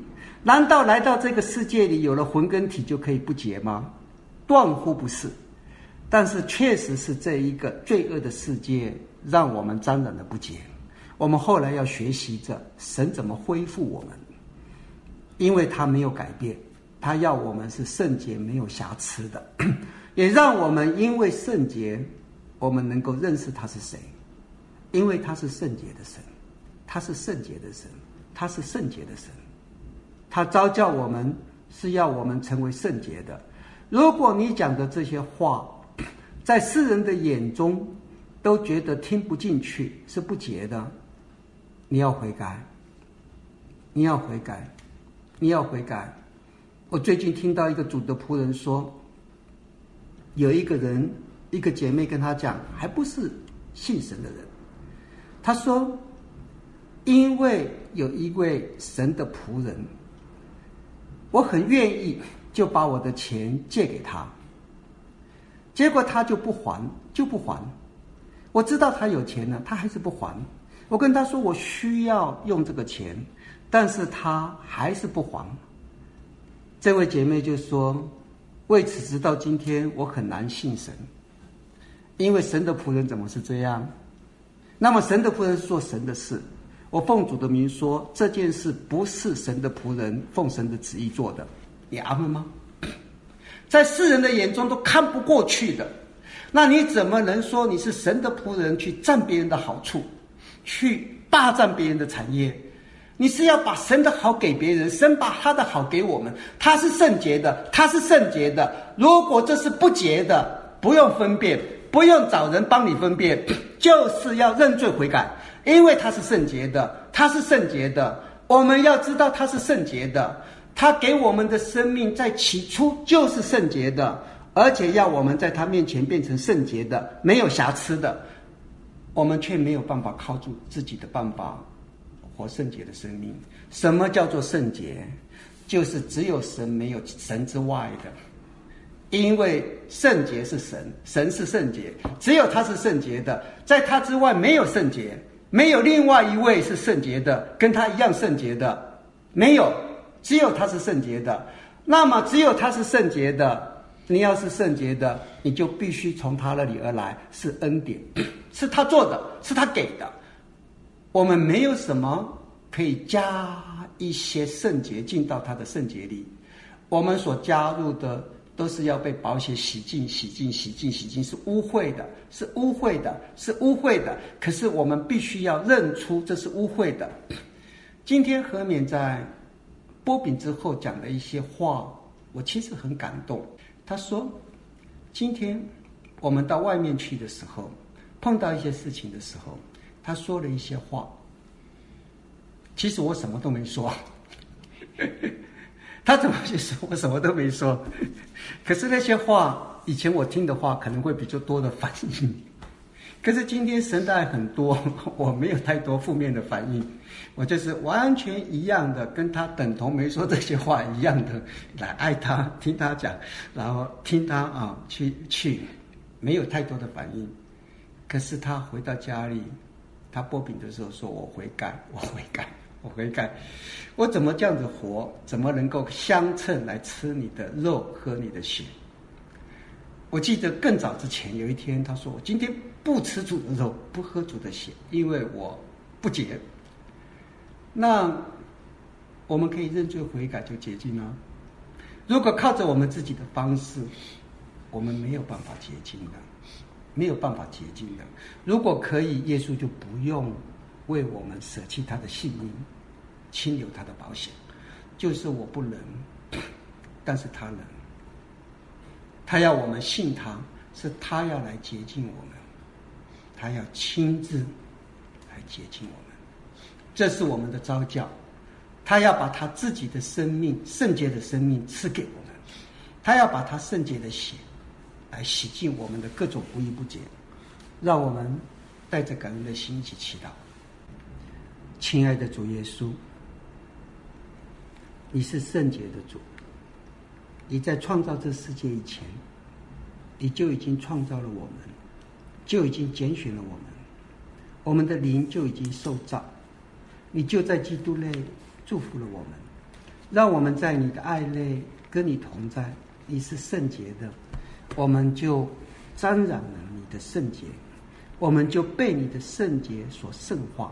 难道来到这个世界里有了魂跟体就可以不洁吗？断乎不是。但是确实是这一个罪恶的世界让我们沾染了不洁。我们后来要学习着神怎么恢复我们，因为他没有改变，他要我们是圣洁没有瑕疵的，也让我们因为圣洁我们能够认识他是谁，因为他是圣洁的神，他是圣洁的神，他是圣洁的神，他召叫我们是要我们成为圣洁的。如果你讲的这些话在世人的眼中都觉得听不进去，是不洁的，你要悔改，你要悔改，你要悔改。我最近听到一个主的仆人说，有一个人，一个姐妹跟他讲，还不是信神的人，他说因为有一位神的仆人，我很愿意就把我的钱借给他，结果他就不还，就不还。我知道他有钱了，他还是不还。我跟他说我需要用这个钱，但是他还是不还。这位姐妹就说，为此直到今天我很难信神，因为神的仆人怎么是这样？那么神的仆人是做神的事，我奉主的名说，这件事不是神的仆人奉神的旨意做的，你阿们吗？在世人的眼中都看不过去的，那你怎么能说你是神的仆人去占别人的好处，去霸占别人的产业？你是要把神的好给别人，神把他的好给我们，他是圣洁的，他是圣洁的。如果这是不洁的，不用分辨，不用找人帮你分辨，就是要认罪悔改，因为他是圣洁的，他是圣洁的。我们要知道他是圣洁的，他给我们的生命在起初就是圣洁的，而且要我们在他面前变成圣洁的，没有瑕疵的。我们却没有办法靠住自己的办法活圣洁的生命。什么叫做圣洁？就是只有神，没有神之外的。因为圣洁是神，神是圣洁，只有他是圣洁的，在他之外没有圣洁，没有另外一位是圣洁的，跟他一样圣洁的，没有，只有他是圣洁的。那么只有他是圣洁的，你要是圣洁的，你就必须从他那里而来，是恩典，是他做的，是他给的。我们没有什么可以加一些圣洁进到他的圣洁里，我们所加入的都是要被宝血洗净洗净洗净洗净，是污秽的，是污秽的，是污秽的。可是我们必须要认出这是污秽的。今天何勉在波饼之后讲的一些话，我其实很感动。他说今天我们到外面去的时候，碰到一些事情的时候，他说了一些话，其实我什么都没说。他怎么去说？我什么都没说。可是那些话，以前我听的话可能会比较多的反应。可是今天神的爱很多，我没有太多负面的反应，我就是完全一样的，跟他等同没说这些话一样的来爱他，听他讲，然后听他啊去去，没有太多的反应。可是他回到家里，他剥饼的时候说：“我悔改，我悔改。”我悔改，我怎么这样子活？怎么能够相称来吃你的肉，喝你的血？我记得更早之前有一天，他说：“我今天不吃主的肉，不喝主的血，因为我不洁。”那我们可以认罪悔改就洁净了。如果靠着我们自己的方式，我们没有办法洁净的，没有办法洁净的。如果可以，耶稣就不用为我们舍弃他的性命，清流他的保险。就是我不能，但是他能。他要我们信他，是他要来洁净我们，他要亲自来洁净我们。这是我们的召叫，他要把他自己的生命，圣洁的生命赐给我们，他要把他圣洁的血来洗净我们的各种不义不洁。让我们带着感恩的心一起祈祷。亲爱的主耶稣，你是圣洁的主，你在创造这世界以前，你就已经创造了我们，就已经拣选了我们，我们的灵就已经受造，你就在基督内祝福了我们， 让我们在你的爱内跟你同在，你是圣洁的，我们就沾染了你的圣洁，我们就被你的圣洁所圣化。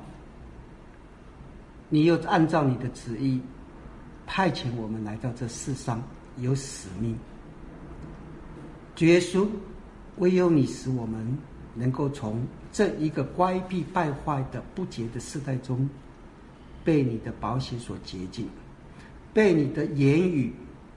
你又按照你的旨意派遣我们来到这世上，有使命。主耶稣，唯有你使我们能够从这一个乖僻败坏的不洁的世代中，被你的宝血所洁净，被你的言语，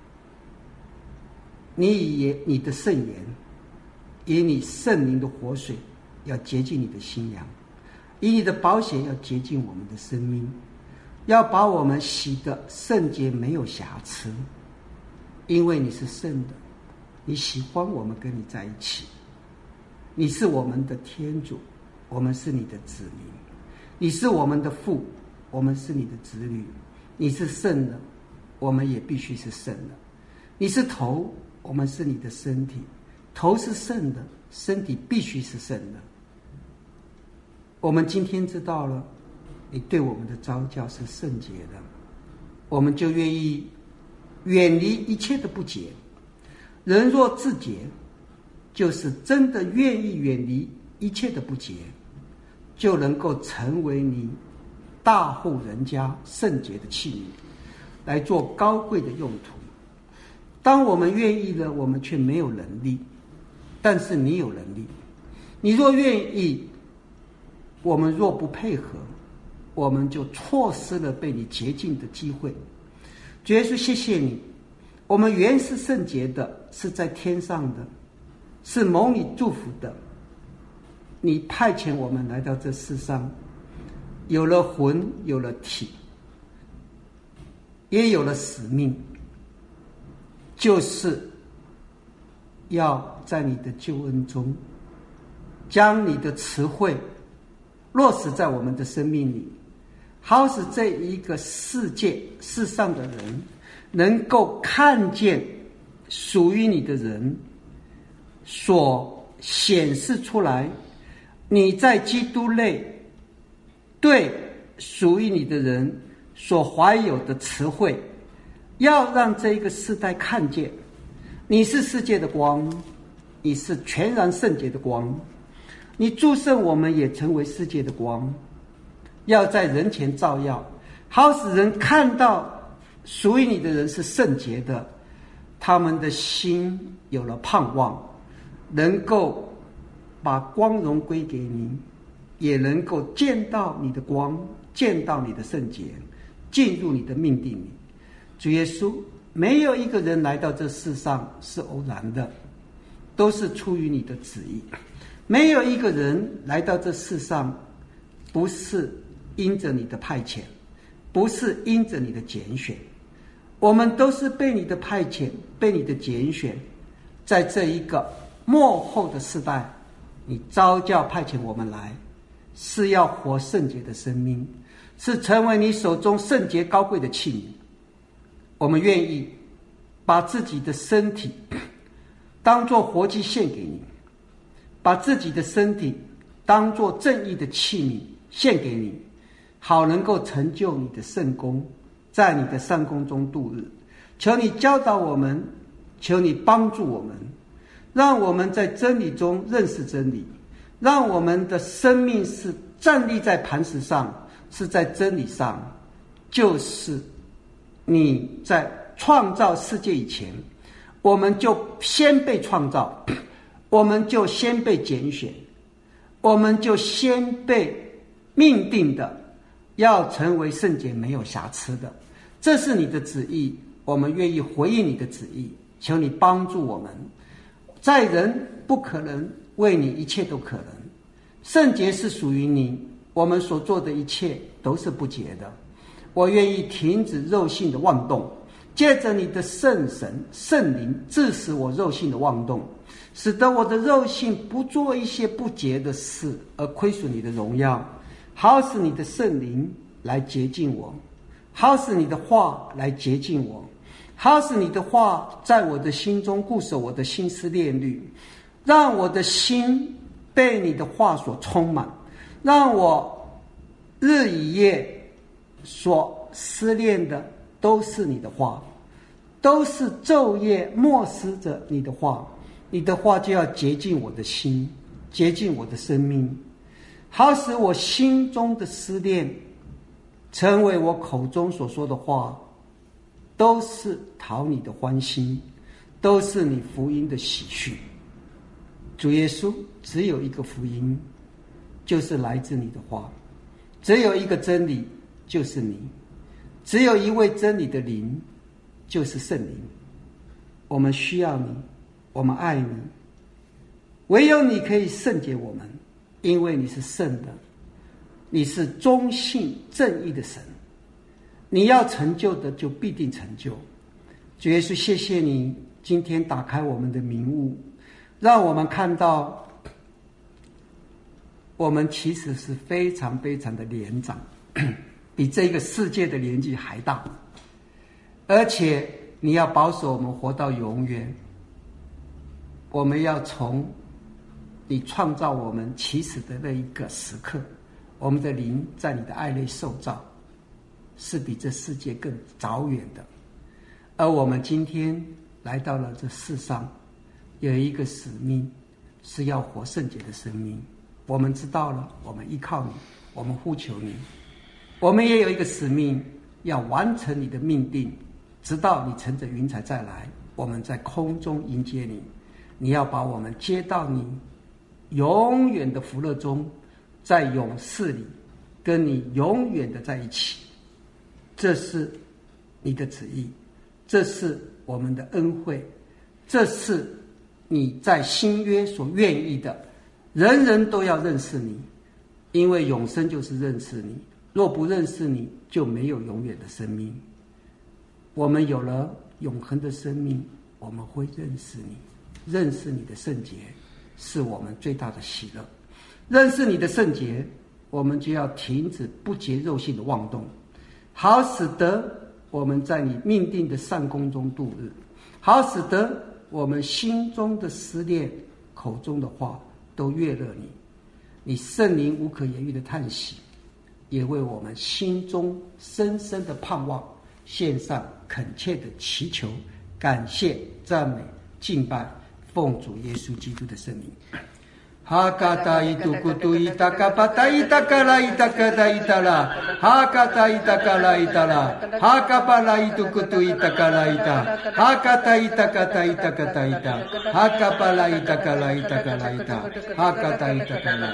你以你的圣言，以你圣灵的活水，要洁净你的心阳，以你的宝血要洁净我们的生命，要把我们洗得圣洁没有瑕疵。因为你是圣的，你喜欢我们跟你在一起，你是我们的天主，我们是你的子民，你是我们的父，我们是你的子女，你是圣的，我们也必须是圣的，你是头，我们是你的身体，头是圣的，身体必须是圣的。我们今天知道了你对我们的召叫是圣洁的，我们就愿意远离一切的不洁。人若自洁，就是真的愿意远离一切的不洁，就能够成为你大户人家圣洁的器皿，来做高贵的用途。当我们愿意了，我们却没有能力，但是你有能力。你若愿意，我们若不配合，我们就错失了被你洁净的机会。主耶稣，谢谢你，我们原是圣洁的，是在天上的，是蒙你祝福的。你派遣我们来到这世上，有了魂，有了体，也有了使命，就是要在你的救恩中，将你的慈惠落实在我们的生命里，好使这一个世界世上的人能够看见属于你的人所显示出来，你在基督内对属于你的人所怀有的慈惠，要让这一个世代看见你是世界的光，你是全然圣洁的光，你祝圣我们也成为世界的光，要在人前照耀，好使人看到属于你的人是圣洁的，他们的心有了盼望，能够把光荣归给你，也能够见到你的光，见到你的圣洁，进入你的命定里。主耶稣，没有一个人来到这世上是偶然的，都是出于你的旨意。没有一个人来到这世上不是因着你的派遣，不是因着你的拣选，我们都是被你的派遣，被你的拣选，在这一个末后的世代，你召叫派遣我们来，是要活圣洁的生命，是成为你手中圣洁高贵的器皿。我们愿意把自己的身体当作活祭献给你，把自己的身体当作正义的器皿献给你，好能够成就你的圣功，在你的善功中度日。求你教导我们，求你帮助我们，让我们在真理中认识真理，让我们的生命是站立在磐石上，是在真理上，就是你在创造世界以前，我们就先被创造，我们就先被拣选，我们就先被命定的要成为圣洁没有瑕疵的。这是你的旨意，我们愿意回应你的旨意，求你帮助我们。在人不可能，为你一切都可能。圣洁是属于你，我们所做的一切都是不洁的。我愿意停止肉性的妄动，借着你的圣神圣灵致使我肉性的妄动，使得我的肉性不做一些不洁的事而亏损你的荣耀，好使你的圣灵来洁净我，好使你的话来洁净我，好使你的话在我的心中固守我的心思念虑，让我的心被你的话所充满，让我日以夜所思念的都是你的话，都是昼夜默思着你的话，你的话就要洁净我的心，洁净我的生命，好使我心中的思念成为我口中所说的话，都是讨你的欢心，都是你福音的喜讯。主耶稣，只有一个福音，就是来自你的话，只有一个真理，就是你，只有一位真理的灵，就是圣灵。我们需要你，我们爱你，唯有你可以圣洁我们，因为你是圣的，你是忠信正义的神，你要成就的就必定成就。主耶稣，谢谢你今天打开我们的明悟，让我们看到我们其实是非常非常的年长，比这个世界的年纪还大，而且你要保守我们活到永远。我们要从你创造我们起始的那一个时刻，我们的灵在你的爱内受造，是比这世界更早远的。而我们今天来到了这世上，有一个使命，是要活圣洁的生命。我们知道了，我们依靠你，我们呼求你。我们也有一个使命，要完成你的命定，直到你乘着云彩再来，我们在空中迎接你。你要把我们接到你永远的福乐中，在永世里跟你永远的在一起。这是你的旨意，这是我们的恩惠，这是你在新约所愿意的。人人都要认识你，因为永生就是认识你，若不认识你，就没有永远的生命。我们有了永恒的生命，我们会认识你，认识你的圣洁是我们最大的喜乐。认识你的圣洁，我们就要停止不洁肉性的妄动，好使得我们在你命定的善功中度日，好使得我们心中的思念，口中的话都悦乐你。你圣灵无可言喻的叹息，也为我们心中深深的盼望献上恳切的祈求、感谢、赞美、敬拜，奉主耶稣基督的圣名。哈嘎达伊杜古杜伊达嘎巴达伊达嘎拉伊达嘎达伊达拉，哈嘎达伊达嘎拉伊达拉，哈嘎巴拉伊杜古杜伊达嘎拉伊达，哈嘎达伊达嘎达伊达嘎达伊达，哈嘎巴拉伊达嘎拉伊达嘎拉伊达，哈嘎达伊达嘎拉，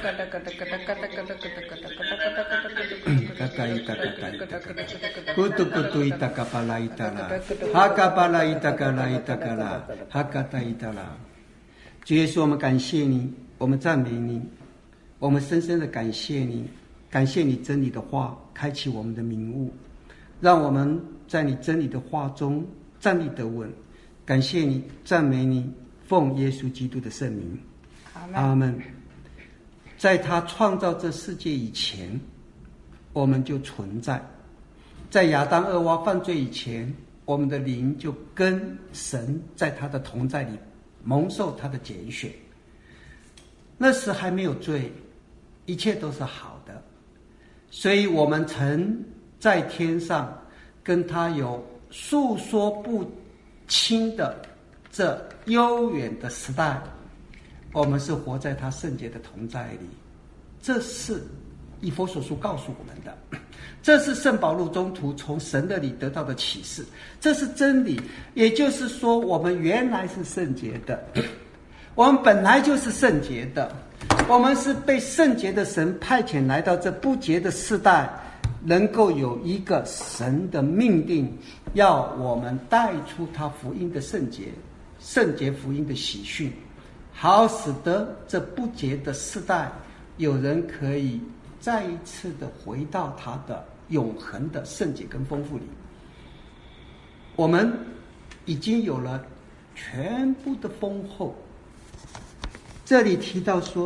嘎达伊达嘎达伊达，古杜古杜伊达嘎巴拉伊达拉，哈嘎巴拉伊达嘎拉伊达嘎拉，哈嘎达伊达拉。主耶稣，我们感谢你，我们赞美你，我们深深的感谢你，感谢你真理的话开启我们的明悟，让我们在你真理的话中站立得稳。感谢你，赞美你，奉耶稣基督的圣名，阿们。在他创造这世界以前，我们就存在；在亚当恶娃犯罪以前，我们的灵就跟神在他的同在里蒙受他的拣选。那时还没有罪，一切都是好的，所以我们曾在天上跟他有诉说不清的这悠远的时代，我们是活在他圣洁的同在里。这是以弗所书告诉我们的，这是圣保禄宗徒从神的里得到的启示，这是真理。也就是说，我们原来是圣洁的，我们本来就是圣洁的，我们是被圣洁的神派遣来到这不洁的世代，能够有一个神的命定，要我们带出他福音的圣洁，圣洁福音的喜讯，好使得这不洁的世代有人可以再一次的回到他的永恒的圣洁跟丰富里。我们已经有了全部的丰厚。这里提到说，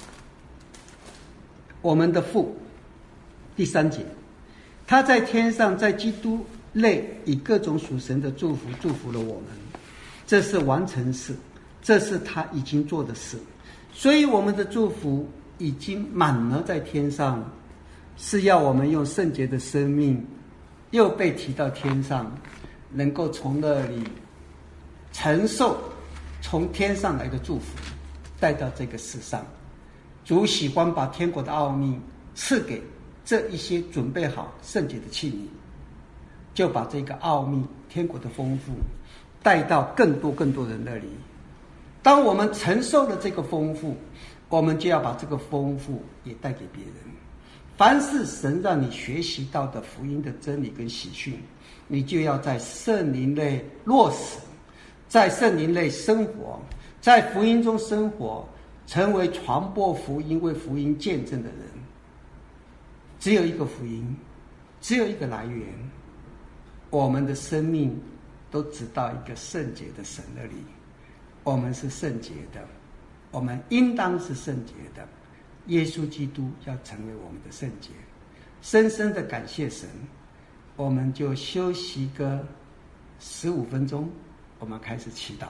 我们的父，第三节，他在天上在基督内以各种属神的祝福祝福了我们，这是完成式，这是他已经做的事。所以我们的祝福已经满了在天上，是要我们用圣洁的生命， 又被提到天上，能够从那里承受从天上来的祝福，带到这个世上。主喜欢把天国的奥秘赐给这一些准备好圣洁的器皿，就把这个奥秘天国的丰富带到更多更多人那里。当我们承受了这个丰富，我们就要把这个丰富也带给别人。凡是神让你学习到的福音的真理跟喜讯，你就要在圣灵内落实，在圣灵内生活，在福音中生活，成为传播福音、为福音见证的人。只有一个福音，只有一个来源，我们的生命都只到一个圣洁的神那里。我们是圣洁的，我们应当是圣洁的。耶稣基督要成为我们的圣洁，深深的感谢神。我们就休息个十五分钟，我们开始祈祷。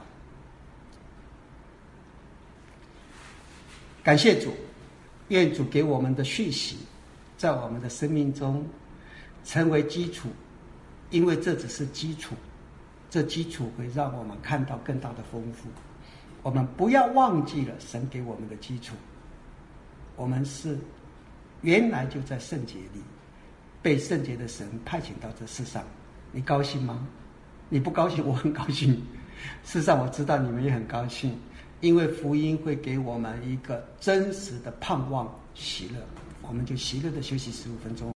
感谢主，愿主给我们的讯息在我们的生命中成为基础，因为这只是基础，这基础会让我们看到更大的丰富。我们不要忘记了神给我们的基础，我们是原来就在圣洁里，被圣洁的神派遣到这世上。你高兴吗？你不高兴，我很高兴。事实上我知道你们也很高兴，因为福音会给我们一个真实的盼望、喜乐。我们就喜乐的休息十五分钟。